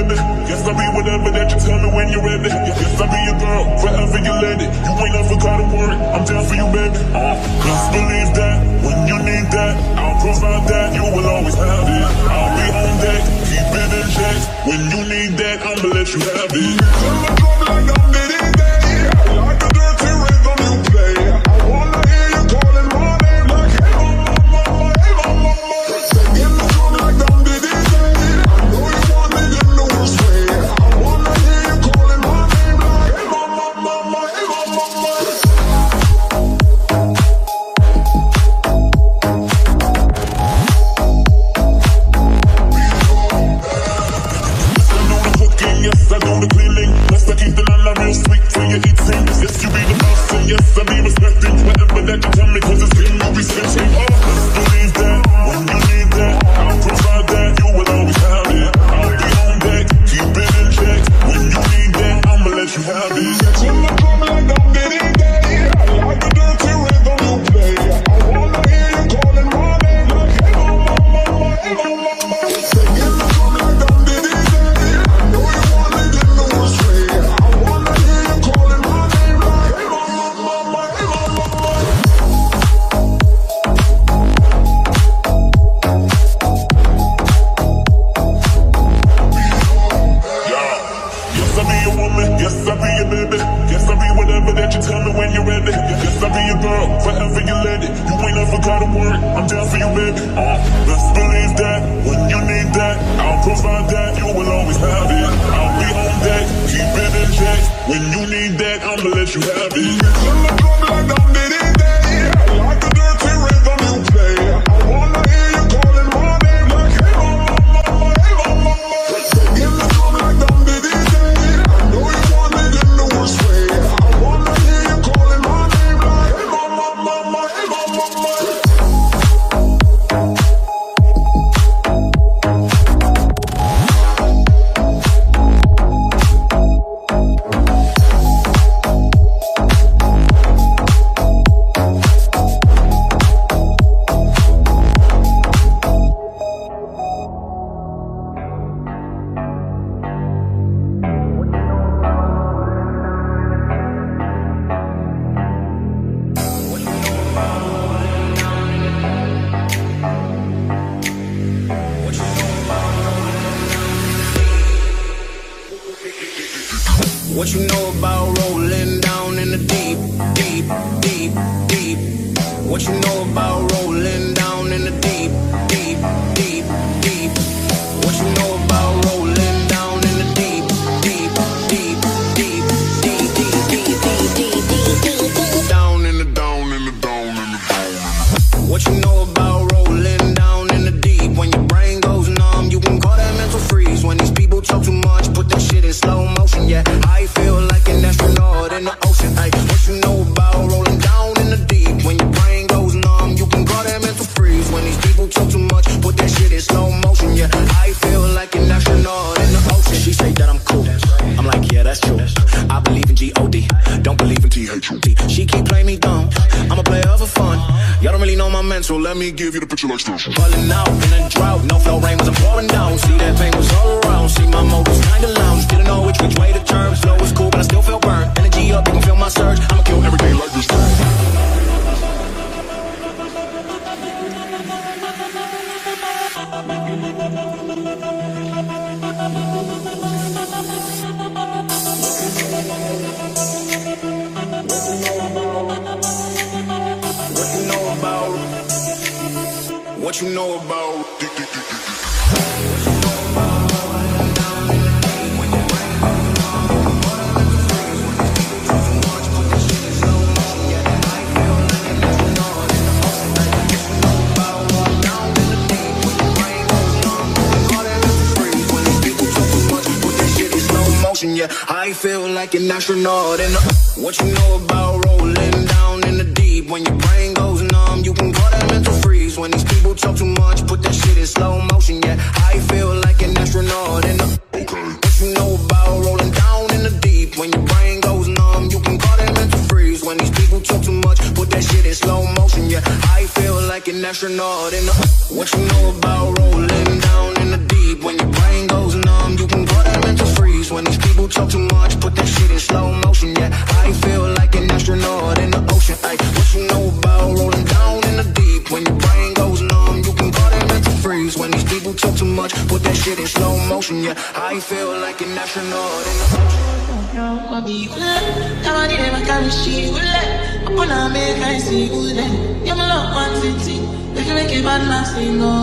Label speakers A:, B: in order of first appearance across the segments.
A: baby. Yes, I'll be whatever that you tell me when you're ready. Yes, I'll be your girl, forever your lady. You ain't never gotta worry, I'm down for you, baby. Just believe that, when you need that, I'll provide that, you will always have it. I'll be on deck, keep it in check. When you need that, I'ma let you have it. Turn the drum like I'm Diddy Day. I like the dirty rhythm you play. I wanna hear you calling my name like, hey mama, mama, hey mama, mama. Singing the drum like I'm Diddy Day. I know you want it in the worst way. I wanna hear you calling my name like, hey mama, mama, hey mama, mama. Yes, I do the cleaning. Plus I keep the nana real sweet till you eat things. Yes, you be the boss and yes, I be respecting whatever that you tell me, cause it's game you be switching. Just believe that, when you need that, I'll provide that, you will always have it. I'll be on deck, keep it in check. When you need that, I'ma let you have it. Turn the drum like I'm Diddy Day. I like the dirty rhythm you play. I wanna hear you calling my name like, hey mama, mama, hey mama, mama. Singing the drum like I'm Diddy Day. I know you want it in the worst way. I wanna hear you calling my name like, hey mama, mama, hey mama, mama. Yes, I'll be your woman. Yes, I'll be your baby. Yes, I'll be whatever that you tell me when you're ready. Yes, I'll be your girl, forever your lady. You ain't never gotta worry, I'm down for you, baby. Just believe that, when you need that, I'll provide that, you will always have it. I'll be on deck, keep it in check. When you need that, I'ma let you have it. Turn the drum like I'm Diddy Day. I like the dirty rhythm you play. I wanna hear you calling my name like, hey mama, mama, hey mama, mama. Singing the drum like I'm Diddy Day. I know you want it in the worst way. I wanna hear you calling my name like, hey mama, mama, hey mama, mama.
B: What you know about rolling down in the deep, deep, deep, deep? What you know about rolling down in the deep, deep, deep, deep? What you know about rolling down in the deep, deep, deep, deep, deep, deep, deep, deep, deep, deep, down in the down in the down in the down? What you know about rolling down in the deep? When your brain goes numb, you can call that mental freeze. When these people talk too much, put that shit in slow motion. Yeah, I feel like an astronaut in the ocean. Ay, what you know about rolling down in the deep? When your brain goes numb, you can call that mental freeze. When these people talk too much, put that shit in slow motion. Yeah, I feel like an astronaut in the ocean. She say that I'm cool, I'm like, yeah, that's true. I believe in G-O-D, don't believe in T-H-U-D. She keep playing me dumb, I'm a player for fun. Y'all don't really know my mental, let me give you the picture like this. Falling out in a drought, no flow rain was I'm pouring down. See that pain was all around, see my mode was kinda lounge. Didn't know which way to turn, slow was cool but I still feel burnt. Energy up, you can feel my surge, I'ma kill every day like this. What you know about? Yeah, I feel like an astronaut in the. What you know about rolling down in the deep? When your brain goes numb, you can call that mental freeze. When these people talk too much, put that shit in slow motion. Yeah, I feel like an astronaut in the. Okay. What you know about rolling down in the deep? When your brain goes numb, you can call that mental freeze. When these people talk too much, put that shit in slow motion. Yeah, I feel like an astronaut in the. What you know about rolling down in the deep? When your brain goes numb, you can call that People talk too much, put that shit in slow motion, yeah. I feel like an astronaut in the
C: make it bad, man, sing, oh,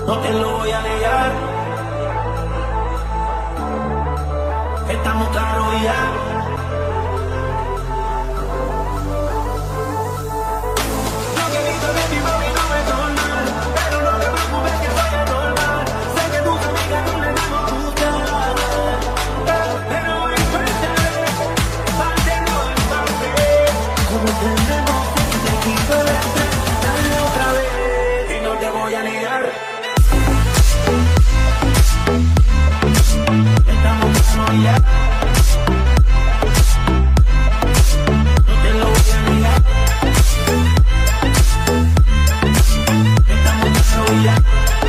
B: no te lo voy a negar. Estamos claros ya. Lo que dice de ti, mami, no me torna, pero no te preocupes que soy anormal. Sé que tus amigas no les gustan, pero voy a enfrentar, parte no es parte. Como entendemos que te quito el estrés, dale otra vez y no te voy a negar. Estamos claros ya. No te lo voy a negar. Estamos claros ya.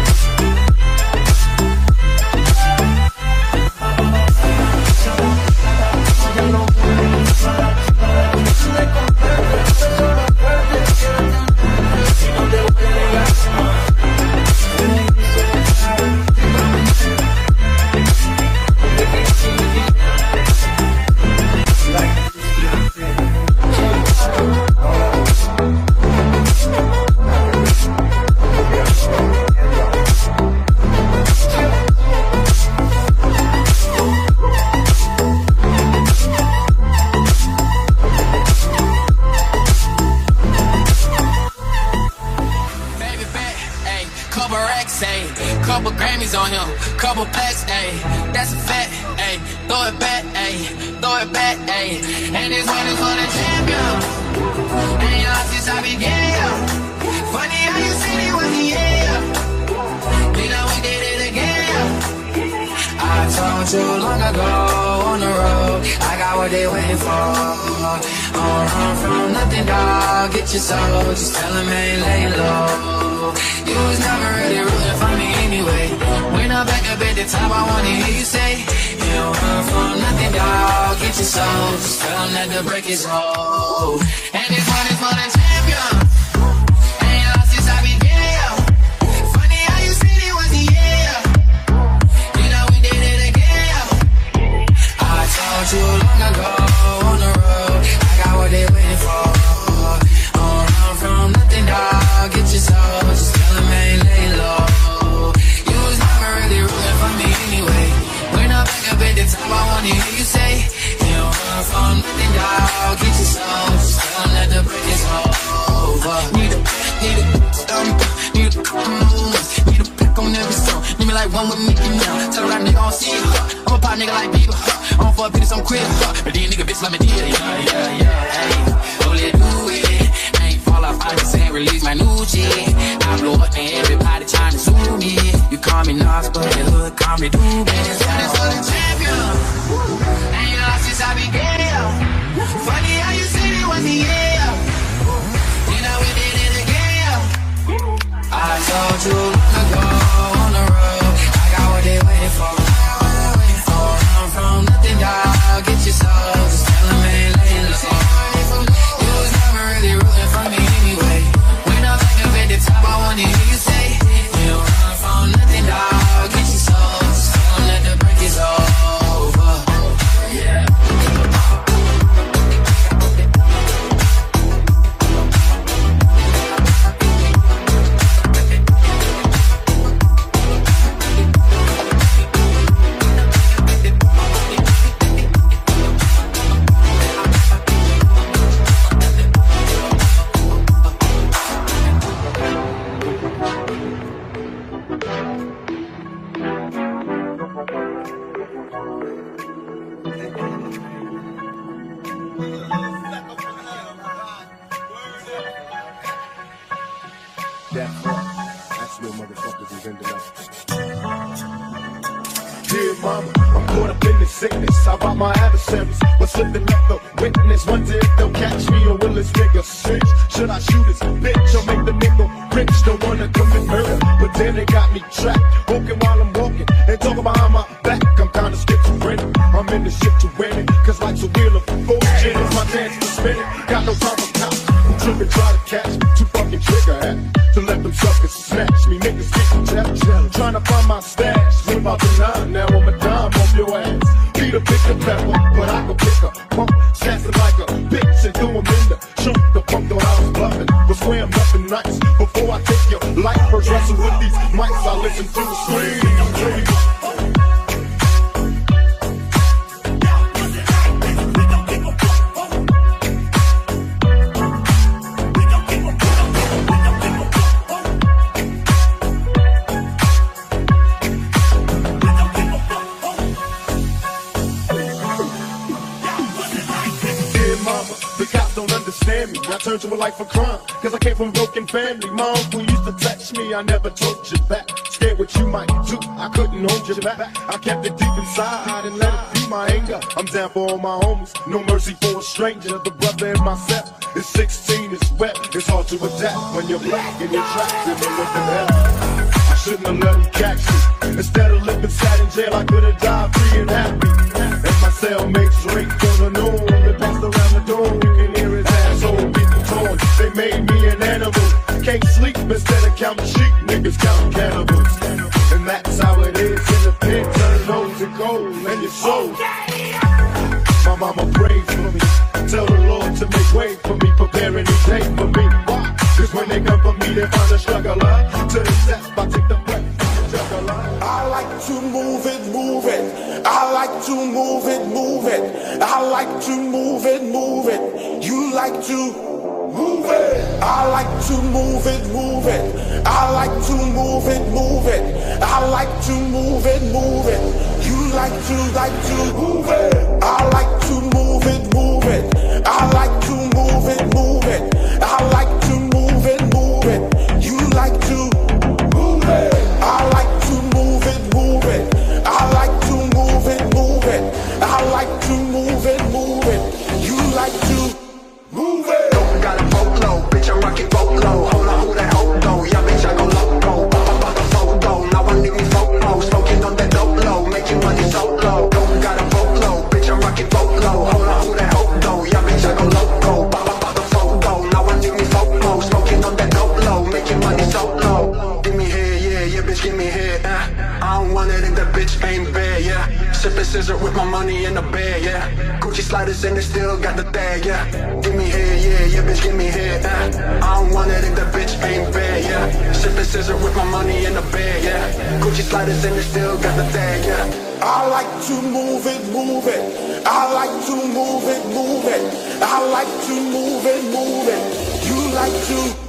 C: Couple Grammys on him, couple plaques, ayy. That's a fact, ayy. Throw it back, ayy. Throw it back, ayy. And this one is for the champion. Ain't lost since I began. Funny how you said it was the end. You know we did it again. I told you long ago on the road, I got what they waiting for. Don't run from nothing, dog. Get your soul, just tell them ain't lay low. You was never really rooting for me anyway. When I'm back up at the top, I wanna hear you say, you don't run from nothing, dog. Get your soul, just tell them that the break is old. And this one is for the champion. Ain't lost since I began. Funny how you said it was the end. You know we did it again. I told you long ago on the road, I got what they waiting for. Don't run from nothing, dog. Get your soul, just tell them ain't lay low. You was never really rooting for me anyway. When I'm back up at the top, I wanna hear you say, you don't run from nothing, dog. Get your soul, just tell them that the break is over. Need a stomp, need a couple moves, need a pack on every song. Need me like one with Mickey now. Tell her that nigga don't see her. I'm a pop nigga like Bieber. I'm for a bitch, I'm queer. But these nigga bitch let me deal, yeah. Hey, oh, let's do it. I just ain't release my new shit. I blow up and everybody trying to sue me. You call me Nas, but the hood call me Doobie. This one is for the champion. Ain't lost since I began. Funny how you said it was the end. You know we did it again. I told you long ago on the road, I got what they waiting for. Don't run from nothing, dog. Get your soul, just tell them ain't laying low. You was never really rooting for me. I wanna hear you say, you don't run from nothing, dog. Get your soul, just tell them that the break is over. Yeah.
D: That's where motherfuckers is ending up. Dear mama, I'm caught up in this sickness. I rob my adversaries, but slipping up the witness. Wonder if they'll catch me or will this nigga cinch? Should I shoot this bitch or make the nigga rich? Don't wanna commit murder, but then they got me trapped. Walking while I'm walking and talking behind my back. I'm kinda schizophrenic. I'm in this shit to win it, cause life's a wheel of fortune. It's my dance to spin it. Got no time for cops who trippin', try to catch me. Too fucking trigger happy to let them suckers snatch me. Niggas getting jealous, trying to find my stash. Flip out the nine, now I'm a dime off your ass. Beat a pick the pepper, but I can pick a pump. Sassing like a bitch and do 'em in the trunk. The pump thought I was bluffing, was swearing nothing nice. Before I take your life, first wrestle with these mics, I listen to the scream. I turned to a life of crime, cause I came from a broken family. Mom, who used to touch me, I never told you back. Scared what you might do, I couldn't hold you back. I kept it deep inside and let it fuel my anger. I'm down for all my homies, no mercy for a stranger. The brother in myself is 16, it's wet. It's hard to adapt when you're black and you're trapped in the living hell. I shouldn't have let him catch me. Instead of living sad in jail, I could have died free and happy. And my cellmates drink on the noon, they passed around the door, you can hear his asshole. They made me an animal. Can't sleep instead of counting sheep. Niggas count cannibals. And that's how it is in the pit. Turn those to gold and your soul. My mama prays for me. Tell the Lord to make way for me. Prepare any day for me. Why? Cause when they come for me, they find a struggler. To the steps, I take the breath.
E: I like to move it, move it. I like to move it, move it. I like to move it, move it. You like to move it. I like to move it, move it. I like to move it, move it. I like to move it, move it. You like to move it. I like to move it, move it. I like to move it, move it. I like to move it, move it. You like to move it. I like to move it, move it. I like to move it, move it. I like to move it, move it. You like to move it.
F: Got a boat low, bitch, I'm rocking boat low. Hold on, who the hell though? Yeah, bitch, I go loco. Pop the photo, now I need me photo. Smoking on that dope low, making money so low. Got a boat low, bitch, I'm rocking boat low. Hold on, who the hell though? Yeah, bitch, I go loco. Pop the photo, now I need me photo. Smoking on that dope low, making money so low. Give me here, yeah, bitch, give me here. I don't want it if that bitch ain't bad, yeah. Sipping scissor with my money in the bed, yeah. Gucci sliders and they still got the tag, yeah. Give me here, yeah, bitch, give me here. I don't want it if that bitch ain't bad, yeah. Sipping scissor with my money in the bed, yeah. Gucci sliders and they still got the tag, yeah.
E: I like to move it, move it. I like to move it, move it. I like to move it, move it. You like to